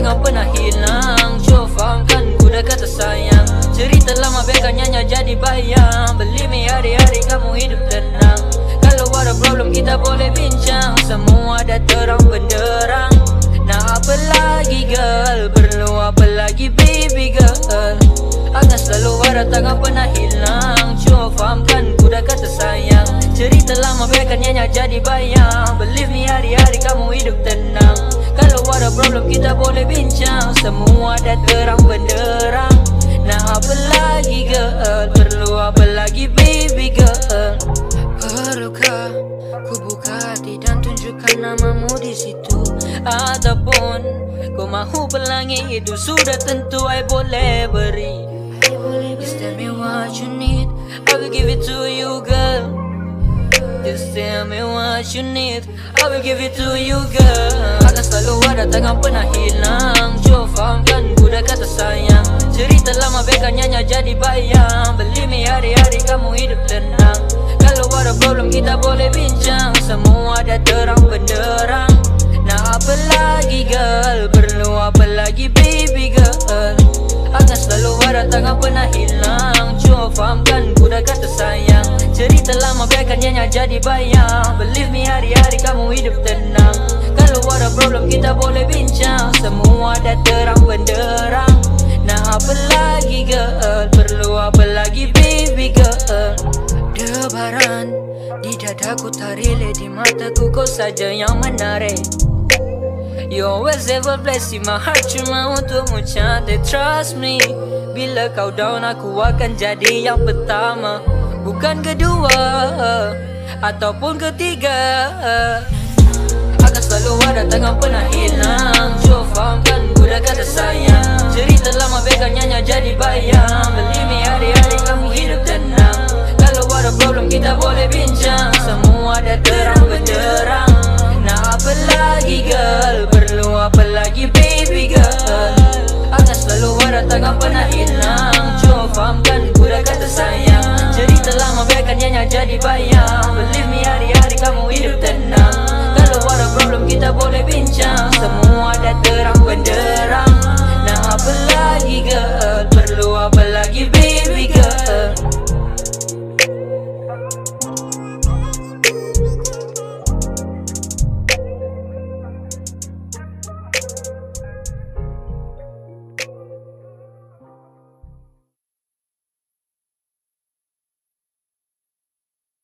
takkan pernah hilang. Coba fahamkan ku dah kata sayang. Cerita lama biarkan nyanyi jadi bayang. Believe me, hari-hari kamu hidup tenang. Kalau ada problem kita boleh bincang. Semua dah terang benderang. Nak apa lagi girl? Perlu apa lagi baby girl? Akan selalu ada takkan pernah hilang. Coba fahamkan ku dah kata sayang. Cerita lama biarkan nyanyi jadi bayang. Believe me, hari-hari kamu hidup tenang. Kalau ada problem kita boleh bincang. Semua dah terang benderang. Nak apa lagi girl? Perlu apa lagi baby girl? Perlukah ku buka hati dan tunjukkan namamu di situ? Ataupun kau mahu pelangi itu sudah tentu I boleh beri. Just tell me what you need, I will give it to you girl. Just tell me what you need, I will give it to you girl. Akan selalu ada takkan pernah hilang. Coba fahamkan ku dah kata sayang. Cerita lama biarkan nyanyi jadi bayang. Believe me, hari-hari kamu hidup tenang. Kalau ada problem kita boleh bincang. Semua dah terang benderang. Nak apa lagi girl? Perlu apa lagi baby girl? Akan selalu ada takkan pernah hilang. Coba fahamkan ku dah kata sayang. Cerita lama biarkan nyanyi jadi bayang. Believe me, hari-hari kamu hidup tenang. Kalau ada problem kita boleh bincang. Semua dah terang benderang. Nak apa lagi girl? Perlu apa lagi baby girl? Debaran di dadaku tak relate, di mataku kau saja yang menarik. You always ever bless in my heart, cuma untukmu cantik. Trust me, bila kau down aku akan jadi yang pertama, bukan kedua ataupun ketiga. Akan selalu ada takkan pernah hilang. Coba fahamkan ku dah kata sayang. Cerita lama biarkan nyanyi jadi bayang. Believe me, hari-hari kamu hidup tenang. Kalau ada problem kita boleh bincang. Semua dah terang benderang. Nak apa lagi girl?